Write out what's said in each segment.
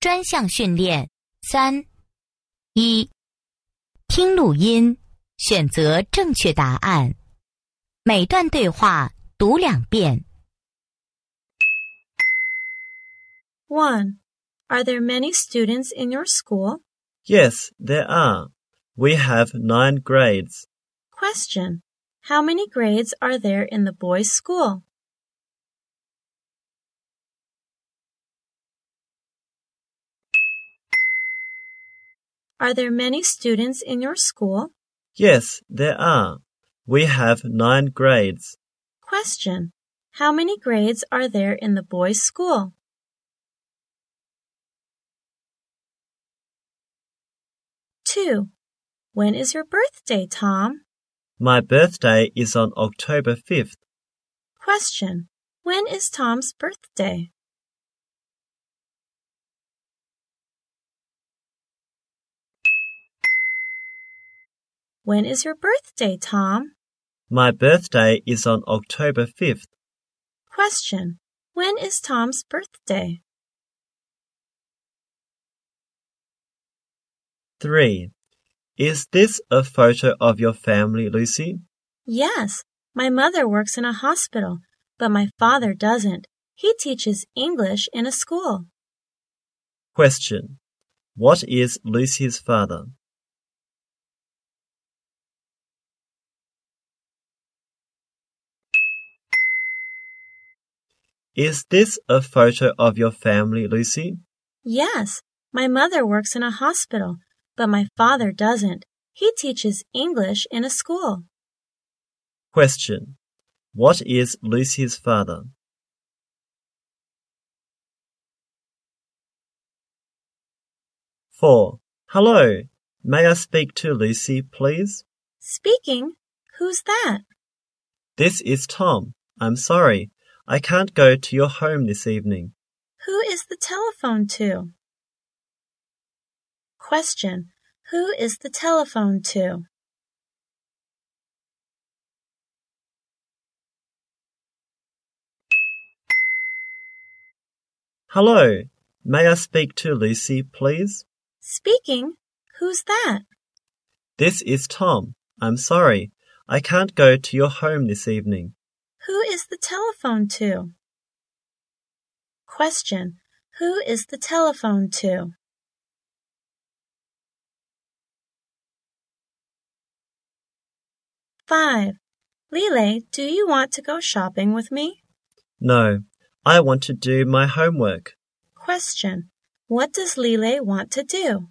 专项训练3。1. 听录音，选择正确答案。每段对话读2遍。 1. Are there many students in your school? Yes, there are. We have 9 grades. Question. How many grades are there in the boys' school? Are there many students in your school? Yes, there are. We have 9 grades. Question. How many grades are there in the boys' school? Two. When is your birthday, Tom? My birthday is on October 5th. Question. When is Tom's birthday? When is your birthday, Tom? My birthday is on October 5th. Question. When is Tom's birthday? 3. Is this a photo of your family, Lucy? Yes. My mother works in a hospital, but my father doesn't. He teaches English in a school. Question. What is Lucy's father? Is this a photo of your family, Lucy? Yes. My mother works in a hospital, but my father doesn't. He teaches English in a school. Question. What is Lucy's father? Four. Hello. May I speak to Lucy, please? Speaking. Who's that? This is Tom. I'm sorry. I can't go to your home this evening. Who is the telephone to? Question. Who is the telephone to? Hello. May I speak to Lucy, please? Speaking. Who's that? This is Tom. I'm sorry. I can't go to your home this evening. Who is the telephone to? Question. Who is the telephone to? 5. Lile, do you want to go shopping with me? No. I want to do my homework. Question. What does Lile want to do?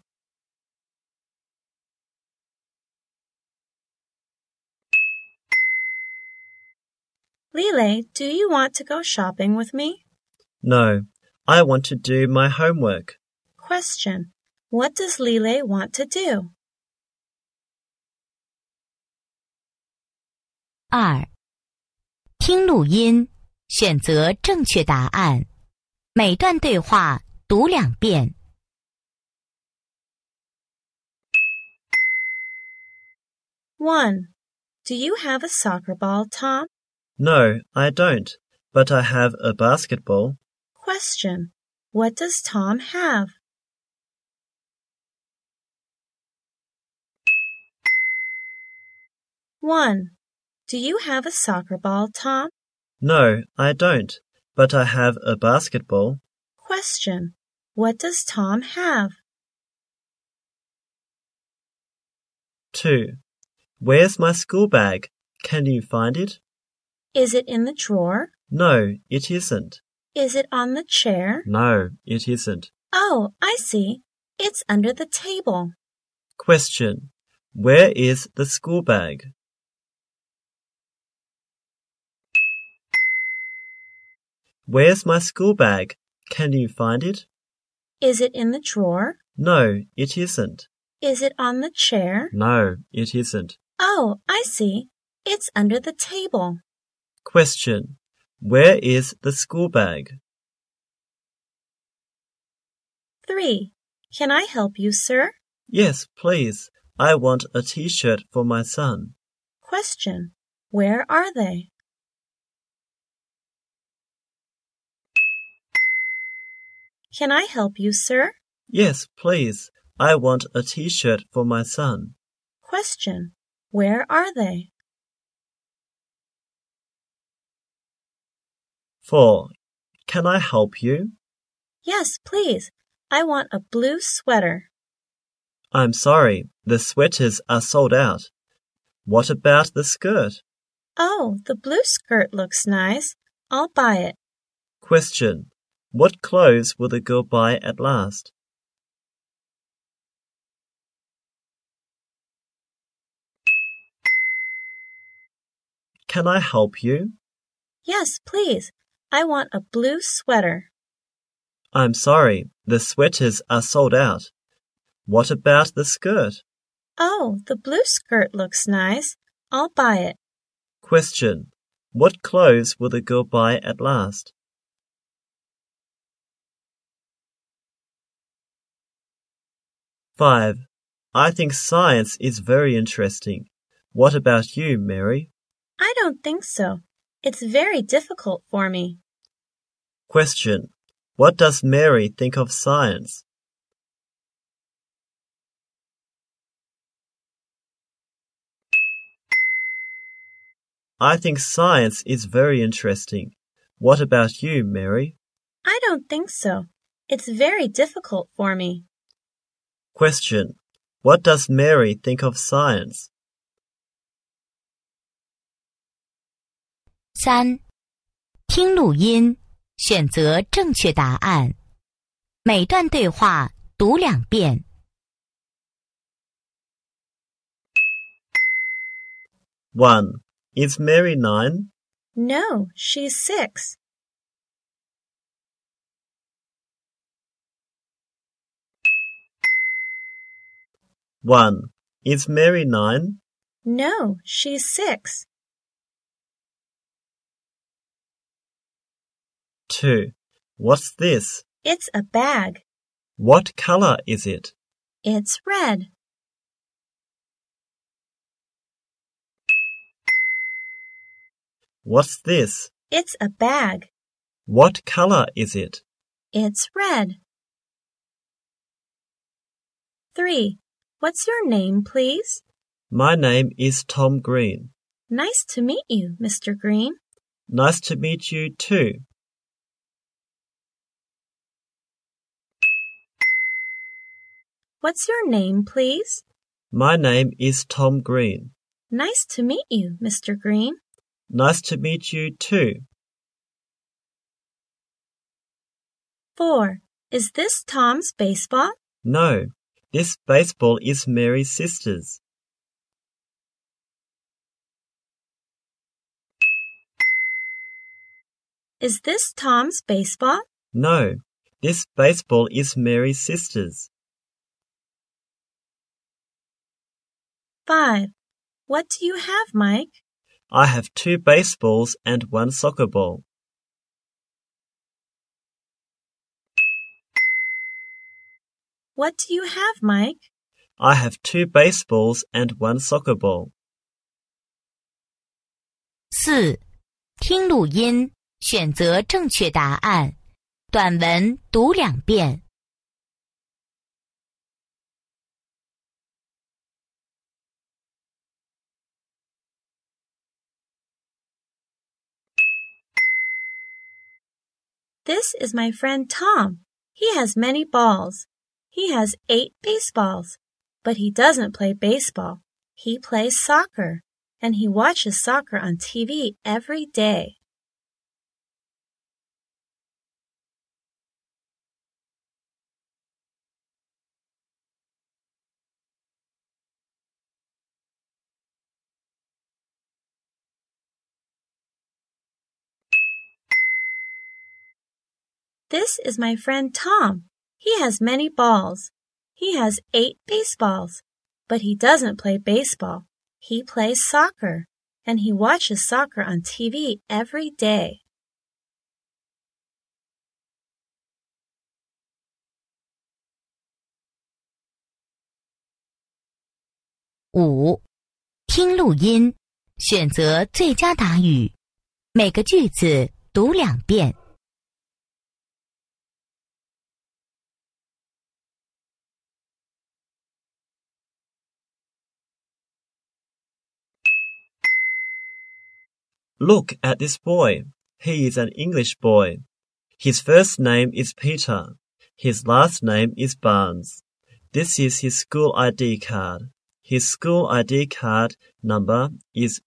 Lile, do you want to go shopping with me? No. I want to do my homework. Question. What does Lile want to do? 2. 听录音，选择正确答案。每段对话读2遍。 1. Do you have a soccer ball, Tom? No, I don't, but I have a basketball. Question. What does Tom have? One. Do you have a soccer ball, Tom? No, I don't, but I have a basketball. Question. What does Tom have? 2. Where's my school bag? Can you find it? Is it in the drawer? No, it isn't. Is it on the chair? No, it isn't. Oh, I see. It's under the table. Question. Where is the school bag? Where's my school bag? Can you find it? Is it in the drawer? No, it isn't. Is it on the chair? No, it isn't. Oh, I see. It's under the table. Question. Where is the school bag? 3. Can I help you, sir? Yes, please. I want a t-shirt for my son. Question. Where are they? Can I help you, sir? Yes, please. I want a T-shirt for my son. Question. Where are they? 4. Can I help you? Yes, please. I want a blue sweater. I'm sorry, the sweaters are sold out. What about the skirt? Oh, the blue skirt looks nice. I'll buy it. Question. What clothes will the girl buy at last? Can I help you? Yes, please. I want a blue sweater. I'm sorry, the sweaters are sold out. What about the skirt? Oh, the blue skirt looks nice. I'll buy it. Question. What clothes will the girl buy at last? Five. I think science is very interesting. What about you, Mary? I don't think so. It's very difficult for me. Question. What does Mary think of science? I think science is very interesting. What about you, Mary? I don't think so. It's very difficult for me. Question. What does Mary think of science? 3. 听录音，选择正确答案。每段对话读2遍。 1. Is Mary 9? No, she's 6. 1. Is Mary 9? No, she's 6. 2. What's this? It's a bag. What color is it? It's red. 'What's this? It's a bag. What color is it? It's red. 3. What's your name, please? My name is Tom Green. Nice to meet you, Mr. Green. Nice to meet you too. What's your name, please? My name is Tom Green. Nice to meet you, Mr. Green. Nice to meet you too. 4. Is this Tom's baseball? No, this baseball is Mary's sister's. Is this Tom's baseball? No, this baseball is Mary's sister's. 5. What do you have, Mike? I have 2 baseballs and 1 soccer ball. What do you have, Mike? I have 2 baseballs and 1 soccer ball. 4. 听录音，选择正确答案。短文读2遍。 This is my friend Tom. He has many balls. He has 8 baseballs. But he doesn't play baseball. He plays soccer. And he watches soccer on TV every day. This is my friend Tom. He has many balls. He has 8 baseballs. But he doesn't play baseball. He plays soccer. And he watches soccer on TV every day. 5. 听录音，选择最佳答语。每个句子读2遍。 Look at this boy. He is an English boy. His first name is Peter. His last name is Barnes. This is his school ID card. His school ID card number is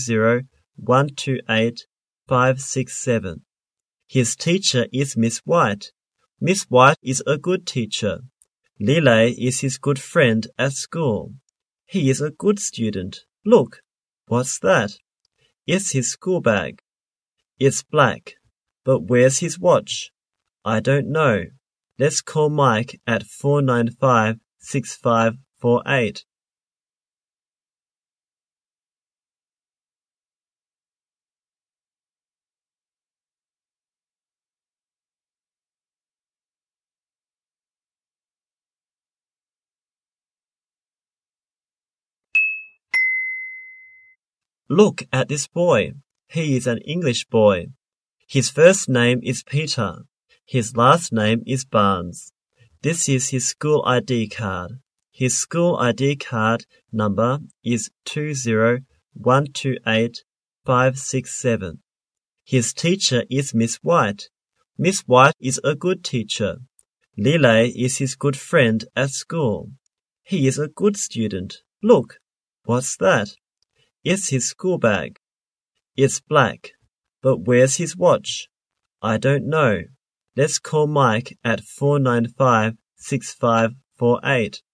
20128-567. His teacher is Miss White. Miss White is a good teacher. Lily is his good friend at school. He is a good student. Look, what's that? It's his school bag. It's black. But where's his watch? I don't know. Let's call Mike at 495-6548. Look at this boy. He is an English boy. His first name is Peter. His last name is Barnes. This is his school ID card. His school ID card number is 20128-567. His teacher is Miss White. Miss White is a good teacher. Lily is his good friend at school. He is a good student. Look, what's that? It's his school bag. It's black. But where's his watch? I don't know. Let's call Mike at 495-6548.